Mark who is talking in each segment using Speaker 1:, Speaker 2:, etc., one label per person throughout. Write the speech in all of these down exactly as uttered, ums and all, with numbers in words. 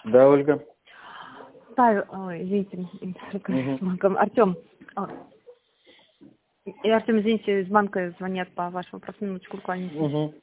Speaker 1: Да, Ольга.
Speaker 2: Павел, ой, извините, угу. Артем. И Артем, извините, из банка звонят по вашему вопросу, минуточку буквально.
Speaker 1: Угу.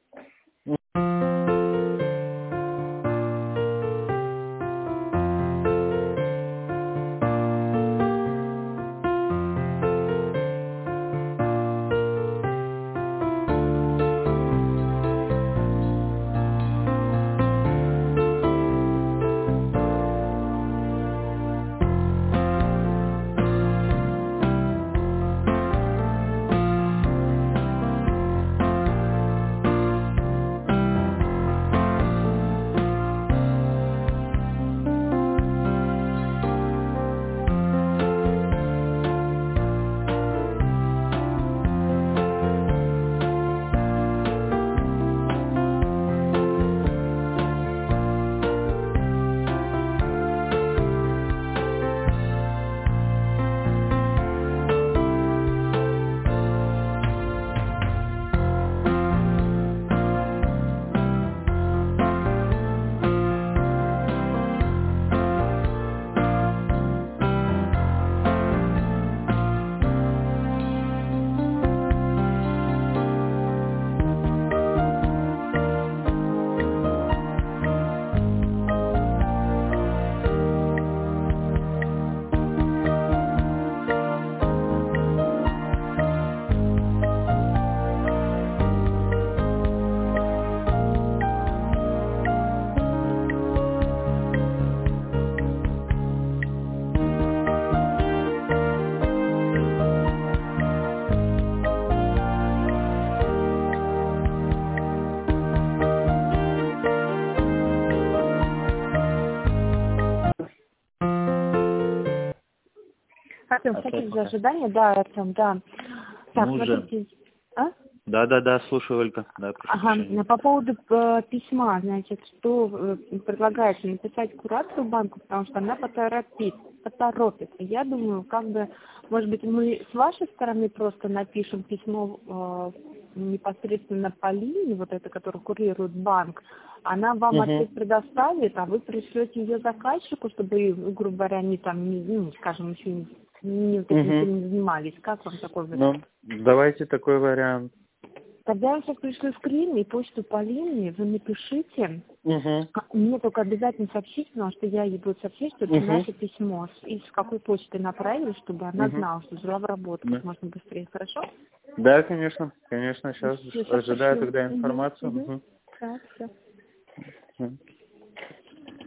Speaker 2: Артем, спасибо за ожидание. Да, Артем, да. Так,
Speaker 1: ну,
Speaker 2: смотрите. А?
Speaker 1: Да, да, да, слушаю, Ольга. Да,
Speaker 2: ага, по поводу э, письма, значит, что э, предлагается написать куратору банку, потому что она поторопит, поторопится. Я думаю, как бы, может быть, мы с вашей стороны просто напишем письмо э, непосредственно по линии, вот это, которое курирует банк, она вам
Speaker 1: угу.
Speaker 2: ответ предоставит, а вы пришлете ее заказчику, чтобы, грубо говоря, они там, не, ну, скажем, еще не, не, вот этим
Speaker 1: угу.
Speaker 2: не занимались. Как вам такой
Speaker 1: Ну,
Speaker 2: вариант?
Speaker 1: давайте такой вариант.
Speaker 2: Тогда я сейчас пришлю скрин и почту по линии, вы напишите.
Speaker 1: Угу.
Speaker 2: Мне только обязательно сообщить, потому что я ей буду сообщить, что это
Speaker 1: угу.
Speaker 2: наше письмо. И с какой почтой направили, чтобы она
Speaker 1: угу.
Speaker 2: знала, что взяла в работу
Speaker 1: да.
Speaker 2: как можно быстрее. Хорошо?
Speaker 1: Да, конечно, конечно. Сейчас
Speaker 2: Все,
Speaker 1: ожидаю
Speaker 2: сейчас
Speaker 1: тогда информацию.
Speaker 2: угу, угу.
Speaker 1: Угу.
Speaker 2: Да, все.
Speaker 1: Угу.